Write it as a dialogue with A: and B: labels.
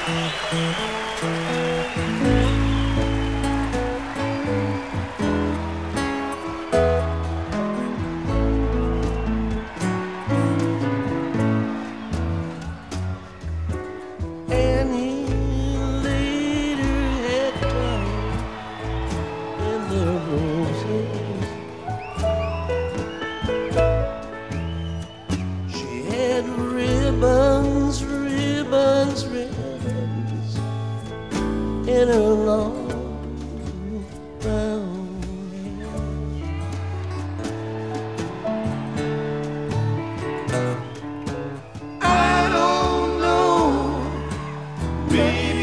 A: And he later had died in the roses. She had ribbons, ribbons, ribbons in her long brown hair. I don't know, baby.